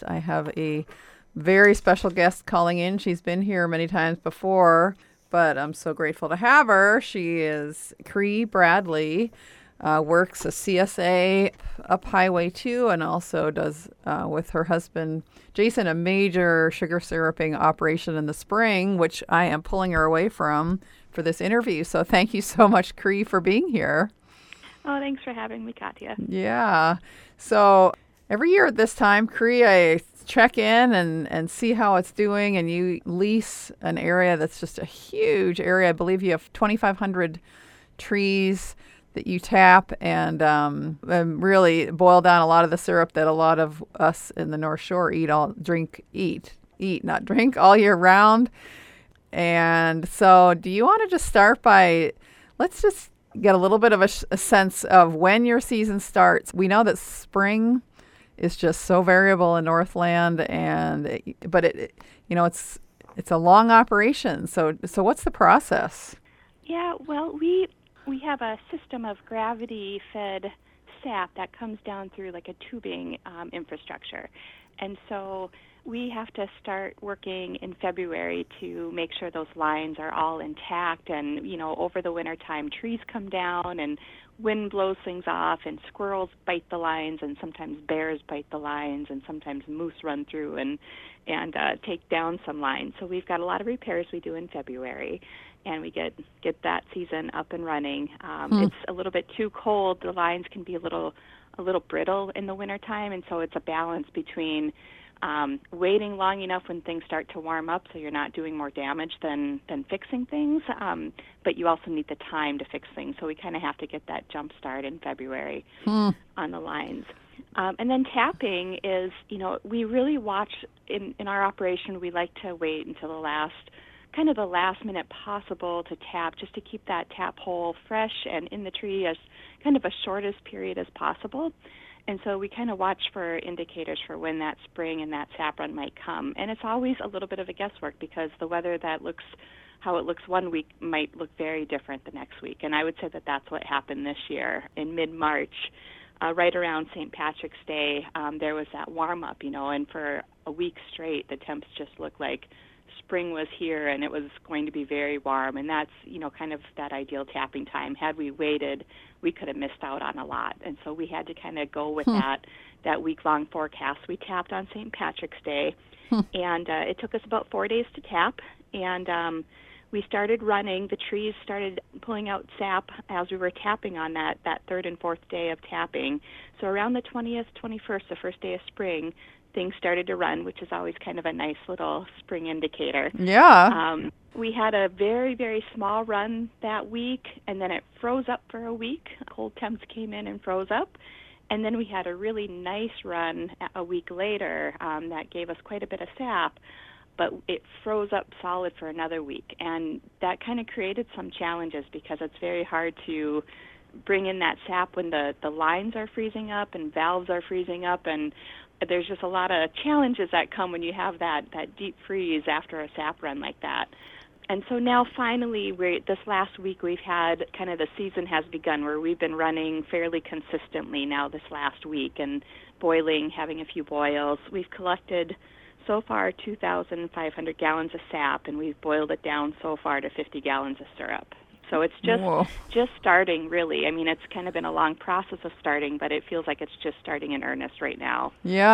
I have a very special guest calling in. She's been here many times before, but I'm so grateful to have her. She is Cree Bradley, works a CSA up Highway 2 and also does, with her husband, Jason, a major sugar syruping operation in the spring, which I am pulling her away from for this interview. So thank you so much, Cree, for being here. Oh, thanks for having me, Katya. Yeah. So every year at this time, Cree, I check in and see how it's doing. And you lease an area that's just a huge area. I believe you have 2,500 trees that you tap and really boil down a lot of the syrup that a lot of us in the North Shore eat, not drink, all year round. And so do you want to just start by, let's just get a little bit of a sense of when your season starts. We know that spring is just so variable in Northland, but it's a long operation. So what's the process? Yeah, well, we have a system of gravity-fed sap that comes down through like a tubing infrastructure, and so we have to start working in February to make sure those lines are all intact. And, over the winter time, trees come down and wind blows things off and squirrels bite the lines and sometimes bears bite the lines and sometimes moose run through and take down some lines. So we've got a lot of repairs we do in February, and we get that season up and running. It's a little bit too cold. The lines can be a little brittle in the wintertime, and so it's a balance between waiting long enough when things start to warm up so you're not doing more damage than fixing things, but you also need the time to fix things. So we kind of have to get that jump start in February on the lines. And then tapping is, we really watch in our operation. We like to wait until the last minute possible to tap, just to keep that tap hole fresh and in the tree as kind of a shortest period as possible. And so we kind of watch for indicators for when that spring and that sap run might come. And it's always a little bit of a guesswork because the weather how it looks one week might look very different the next week. And I would say that that's what happened this year in mid-March, right around St. Patrick's Day. There was that warm-up, and for a week straight the temps just looked like spring was here and it was going to be very warm, and that's kind of that ideal tapping time. Had we waited, we could have missed out on a lot, and so we had to kind of go with that week-long forecast. We tapped on St. Patrick's Day, and it took us about 4 days to tap, and we started running. The trees started pulling out sap as we were tapping on that third and fourth day of tapping. So around the 20th, 21st, the first day of spring, things started to run, which is always kind of a nice little spring indicator. Yeah. We had a very, very small run that week, and then it froze up for a week. Cold temps came in and froze up. And then we had a really nice run a week later that gave us quite a bit of sap, but it froze up solid for another week. And that kind of created some challenges because it's very hard to bring in that sap when the lines are freezing up and valves are freezing up, and there's just a lot of challenges that come when you have that deep freeze after a sap run like that. And so now finally, this last week we've had kind of the season has begun where we've been running fairly consistently now this last week and boiling, having a few boils. We've collected so far 2,500 gallons of sap, and we've boiled it down so far to 50 gallons of syrup. So it's just starting, really. I mean, it's kind of been a long process of starting, but it feels like it's just starting in earnest right now.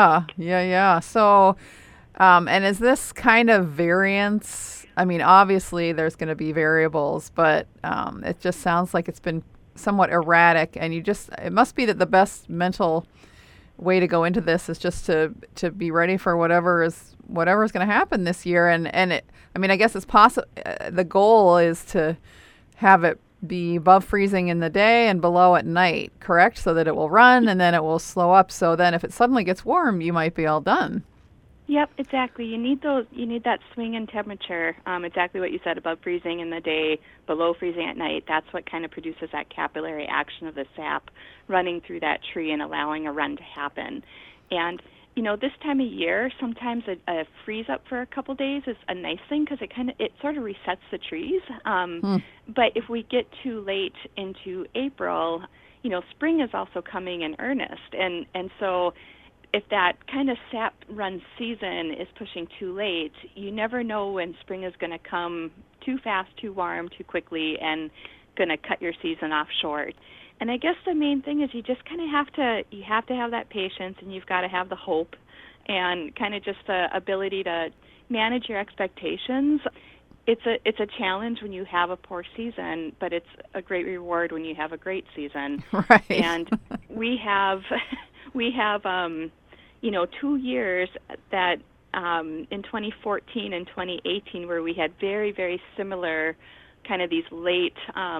Yeah. So, and is this kind of variance? I mean, obviously there's going to be variables, but it just sounds like it's been somewhat erratic, and it must be that the best mental way to go into this is just to be ready for whatever is going to happen this year. And I guess it's possible. The goal is to have it be above freezing in the day and below at night, correct? So that it will run and then it will slow up. So then if it suddenly gets warm, you might be all done. Yep, exactly. You need that swing in temperature. Exactly what you said, above freezing in the day, below freezing at night. That's what kind of produces that capillary action of the sap running through that tree and allowing a run to happen. And this time of year, sometimes a freeze up for a couple days is a nice thing because it sort of resets the trees. But if we get too late into April, spring is also coming in earnest, and so if that kind of sap run season is pushing too late, you never know when spring is going to come too fast, too warm, too quickly, and going to cut your season off short. And I guess the main thing is you just kind of have to have that patience, and you've got to have the hope and kind of just the ability to manage your expectations. It's a challenge when you have a poor season, but it's a great reward when you have a great season. Right. And we have 2 years that in 2014 and 2018 where we had very, very similar kind of these late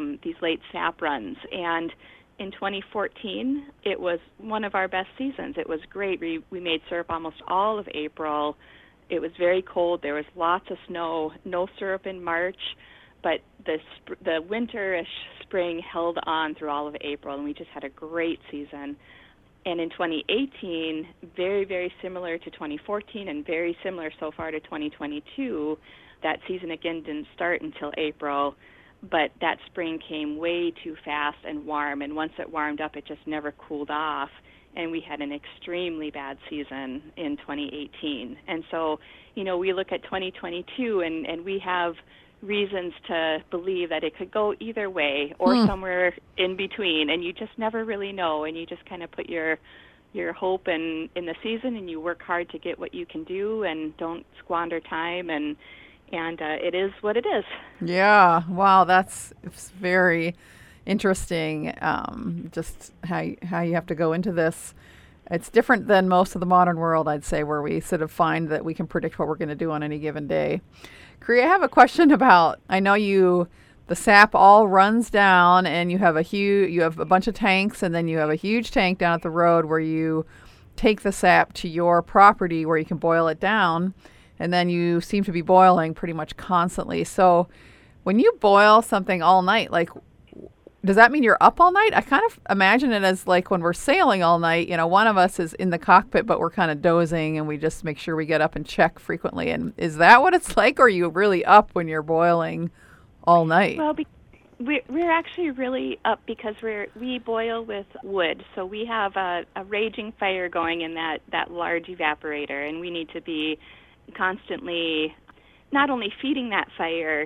sap runs. And in 2014, it was one of our best seasons. It was great. We made syrup almost all of April. It was very cold. There was lots of snow, no syrup in March, but the winterish spring held on through all of April, and we just had a great season. And in 2018, very, very similar to 2014 and very similar so far to 2022, that season again didn't start until April, but that spring came way too fast and warm, and once it warmed up, it just never cooled off, and we had an extremely bad season in 2018. And so, we look at 2022, and we have reasons to believe that it could go either way or somewhere in between, and you just never really know, and you just kind of put your hope in the season, and you work hard to get what you can do and don't squander time, and it is what it is. Yeah. Wow. It's very interesting. Just how you have to go into this. It's different than most of the modern world, I'd say, where we sort of find that we can predict what we're going to do on any given day. Cree, I have a question about, I know the sap all runs down, and you have a bunch of tanks, and then you have a huge tank down at the road where you take the sap to your property where you can boil it down, and then you seem to be boiling pretty much constantly. So when you boil something all night, like, does that mean you're up all night? I kind of imagine it as like when we're sailing all night, one of us is in the cockpit, but we're kind of dozing, and we just make sure we get up and check frequently. And is that what it's like, or are you really up when you're boiling all night? Well, we're actually really up because we boil with wood. So we have a raging fire going in that large evaporator, and we need to be constantly not only feeding that fire,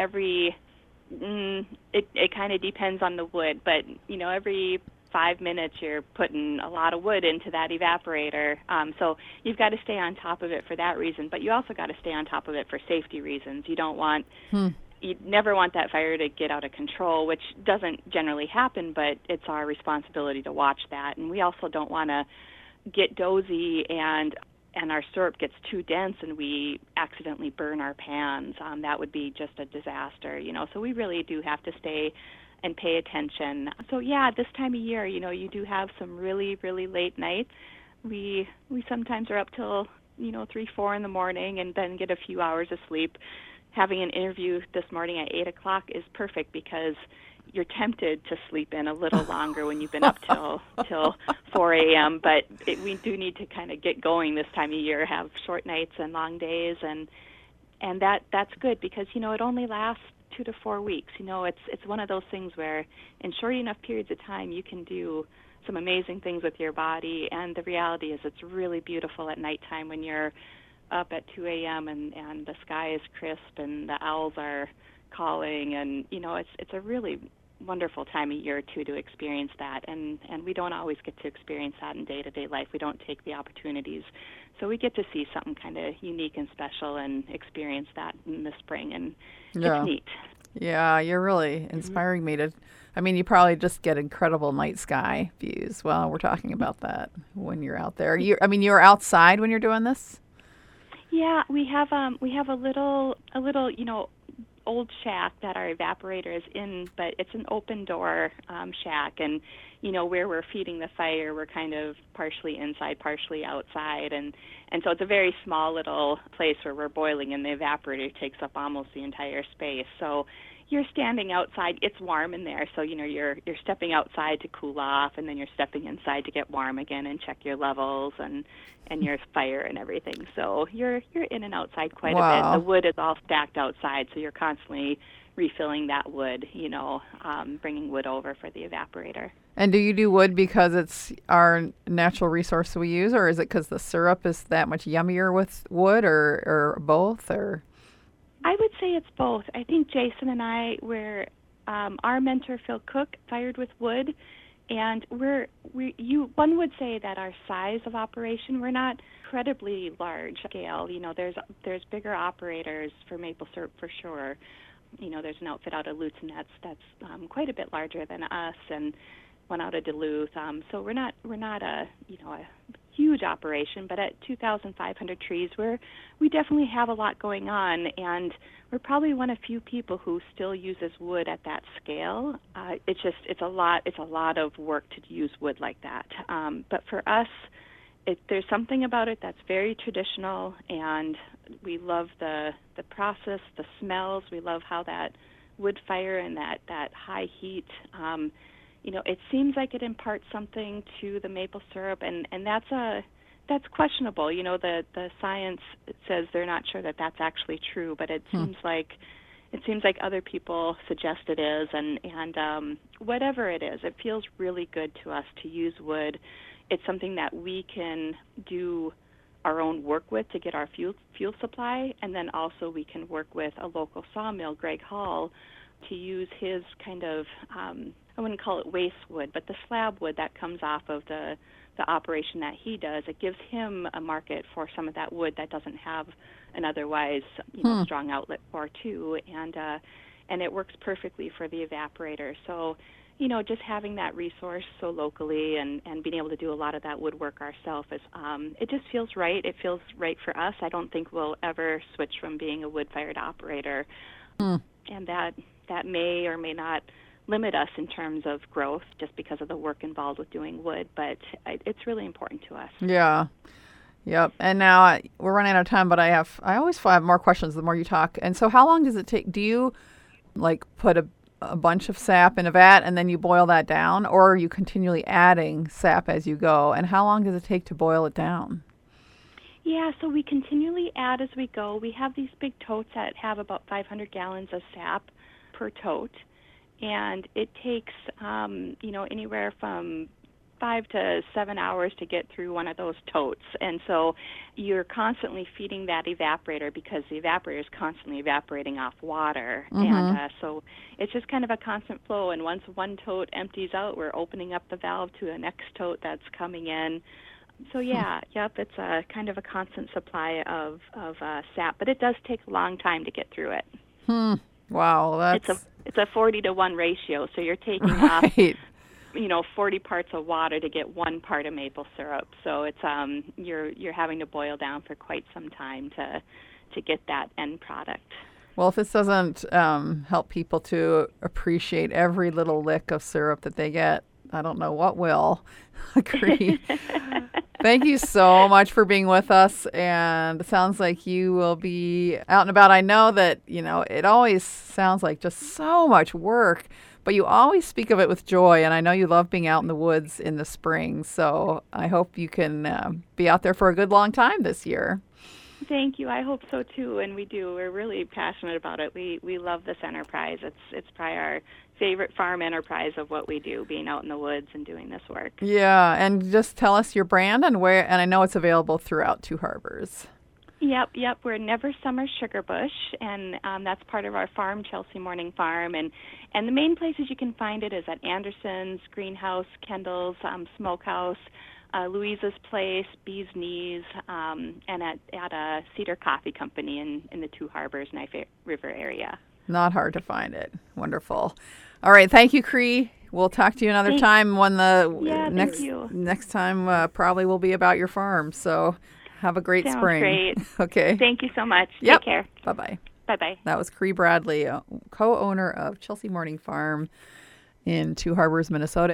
it kind of depends on the wood, but every 5 minutes you're putting a lot of wood into that evaporator. So you've got to stay on top of it for that reason, but you also got to stay on top of it for safety reasons. You never want that fire to get out of control, which doesn't generally happen, but it's our responsibility to watch that. And we also don't want to get dozy and our syrup gets too dense and we accidentally burn our pans. That would be just a disaster, So we really do have to stay and pay attention. So yeah, this time of year, you do have some really, really late nights. We sometimes are up till 3, 4 in the morning and then get a few hours of sleep. Having an interview this morning at 8 o'clock is perfect because you're tempted to sleep in a little longer when you've been up till 4 a.m. But we do need to kind of get going this time of year, have short nights and long days, and that's good because it only lasts 2 to 4 weeks. It's one of those things where in short enough periods of time you can do some amazing things with your body, and the reality is it's really beautiful at nighttime when you're up at 2 a.m. and the sky is crisp and the owls are calling, and it's a really wonderful time of year too to experience that, and we don't always get to experience that in day-to-day life. We don't take the opportunities, so we get to see something kind of unique and special and experience that in the spring, and it's neat. Yeah, you're really inspiring me to. I mean, you probably just get incredible night sky views. Well, we're talking about that when you're out there. You're outside when you're doing this. Yeah, we have a little old shack that our evaporator is in, but it's an open door shack, and where we're feeding the fire, we're kind of partially inside, partially outside, and so it's a very small little place where we're boiling, and the evaporator takes up almost the entire space. So you're standing outside, it's warm in there, so you're stepping outside to cool off, and then you're stepping inside to get warm again and check your levels and your fire and everything. So you're in and outside quite a bit. The wood is all stacked outside, so you're constantly refilling that wood, bringing wood over for the evaporator. And do you do wood because it's our natural resource we use, or is it because the syrup is that much yummier with wood, or both? Or I would say it's both. I think Jason and I our mentor Phil Cook fired with wood, and one would say that our size of operation, we're not incredibly large scale. There's bigger operators for maple syrup for sure. There's an outfit out of Lutz that's quite a bit larger than us, and one out of Duluth. So we're not a huge operation, but at 2,500 trees, we definitely have a lot going on, and we're probably one of few people who still uses wood at that scale. It's a lot of work to use wood like that. But for us, there's something about it that's very traditional, and we love the process, the smells. We love how that wood fire and that high heat. It seems like it imparts something to the maple syrup, and that's questionable. The science says they're not sure that that's actually true, but it seems like other people suggest it is, and whatever it is, it feels really good to us to use wood. It's something that we can do our own work with to get our fuel supply, and then also we can work with a local sawmill, Greg Hall, to use his kind of I wouldn't call it waste wood, but the slab wood that comes off of the operation that he does. It gives him a market for some of that wood that doesn't have an otherwise strong outlet for too, and it works perfectly for the evaporator. So just having that resource so locally and being able to do a lot of that woodwork ourselves is it just feels right. It feels right for us. I don't think we'll ever switch from being a wood-fired operator, and that may or may not limit us in terms of growth just because of the work involved with doing wood, but it's really important to us. Yeah. Yep. And now we're running out of time, but I always have more questions the more you talk. And so how long does it take? Do you put a bunch of sap in a vat and then you boil that down, or are you continually adding sap as you go? And how long does it take to boil it down? Yeah, so we continually add as we go. We have these big totes that have about 500 gallons of sap per tote. And it takes, anywhere from 5 to 7 hours to get through one of those totes. And so you're constantly feeding that evaporator because the evaporator is constantly evaporating off water. And so it's just kind of a constant flow. And once one tote empties out, we're opening up the valve to a next tote that's coming in. So it's a kind of a constant supply of sap, but it does take a long time to get through it. Wow, it's a 40-to-1 ratio, so you're taking off 40 parts of water to get 1 part of maple syrup. So it's you're having to boil down for quite some time to get that end product. Well, if this doesn't help people to appreciate every little lick of syrup that they get, I don't know what will. Agree. Thank you so much for being with us. And it sounds like you will be out and about. I know that, it always sounds like just so much work, but you always speak of it with joy. And I know you love being out in the woods in the spring. So I hope you can be out there for a good long time this year. Thank you. I hope so too, and we do. We're really passionate about it. We love this enterprise. It's probably our favorite farm enterprise of what we do, being out in the woods and doing this work. Yeah, and just tell us your brand and where. And I know it's available throughout Two Harbors. Yep. We're Never Summer Sugar Bush, and that's part of our farm, Chelsea Morning Farm. And the main places you can find it is at Anderson's, Greenhouse, Kendall's, Smokehouse, Louisa's Place, Bee's Knees, and at a Cedar Coffee Company in the Two Harbors, Knife River area. Not hard to find it. Wonderful. All right. Thank you, Cree. We'll talk to you another time when next time probably will be about your farm. So have a great spring. Great. Okay. Thank you so much. Yep. Take care. Bye-bye. Bye-bye. That was Cree Bradley, co-owner of Chelsea Morning Farm in Two Harbors, Minnesota.